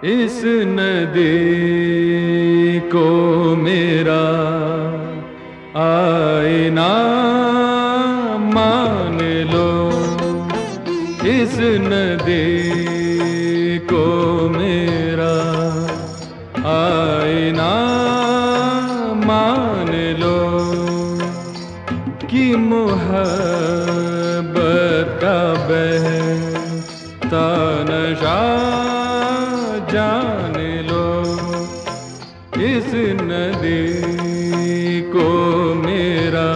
इस नदी को मेरा आईना मान लो। इस नदी को मेरा आईना मान लो कि मोहब्बत का बहता नशा जान लो। इस नदी को मेरा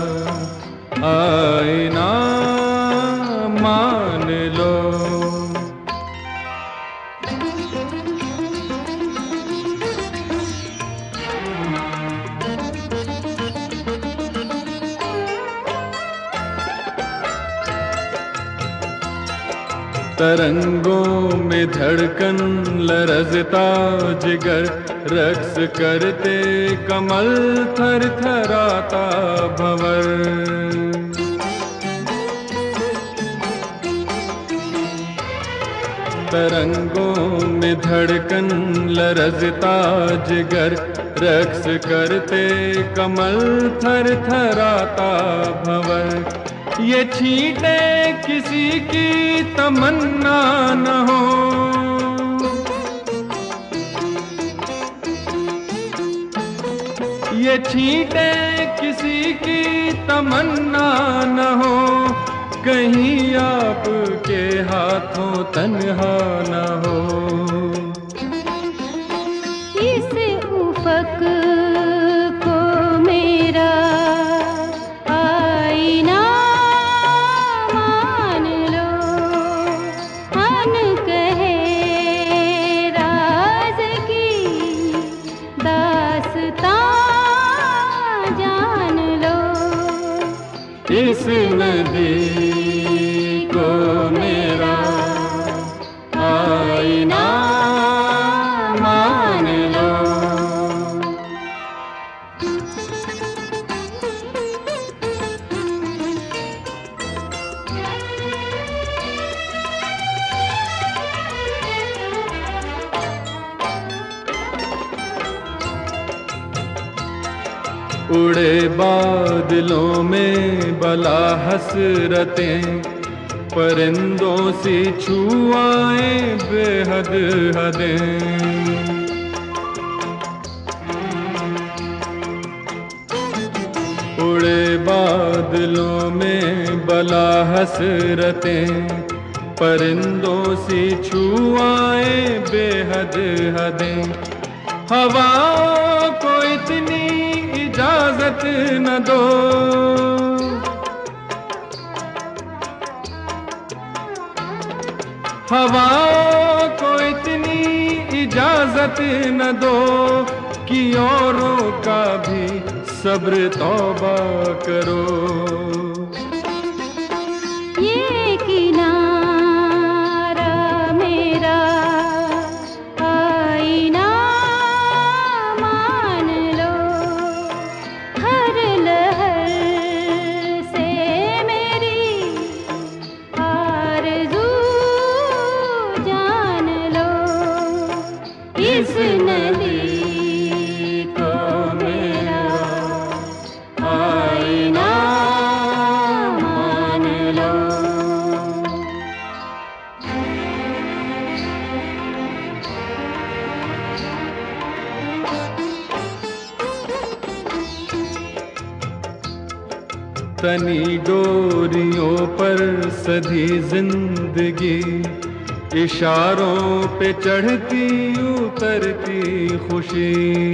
आईना मान लो। तरंगों में धड़कन लरजता जिगर, रक्स करते कमल थर थराता भंवर। तरंगों में धड़कन लरजता जिगर, रक्स करते कमल थर थराता भंवर। ये छींटे किसी की तमन्ना न हो, ये छींटे किसी की तमन्ना न हो, कहीं आपके हाथों तन्हा न हो। इस उफक को मेरा आईना मान लो, अनकहे राज की दास्तां जान लो। इस नदी को मेरा आईना मान लो। उड़े बादलों में बला हसरतें, परिंदों सी छुआए बेहद हदें। उड़े बादलों में बला हसरतें, परिंदों सी छुआए बेहद हदें। हवाओं को इतनी इजाजत न दो, हवाओं को इतनी इजाजत न दो कि औरों का भी सब्र तौबा करो। ये किनारा मेरा आईना मान लो, हर लहर से मेरी आरज़ू जान लो। इस नदी को मेरा आईना मान लो। तनी डोरियों पर सधी जिंदगी, इशारों पे चढ़ती उतरती खुशी।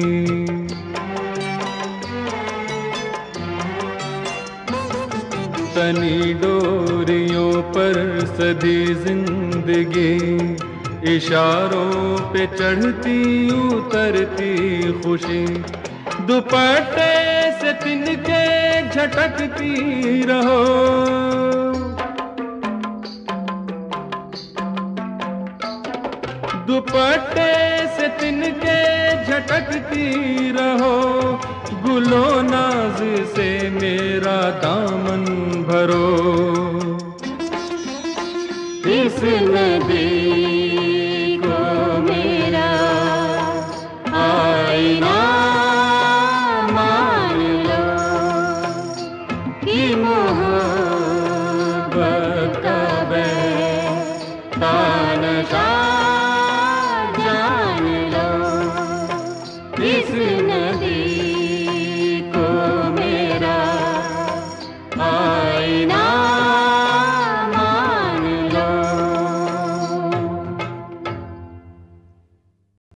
तनी डोरियों पर सधी जिंदगी, इशारों पे चढ़ती उतरती खुशी। दुपट्टे से तिनके झटकती रहो, दुपट्टे से तिनके झटकती रहो। गुलो नाज से मेरा दामन भरो। इस नदी को मेरा नदी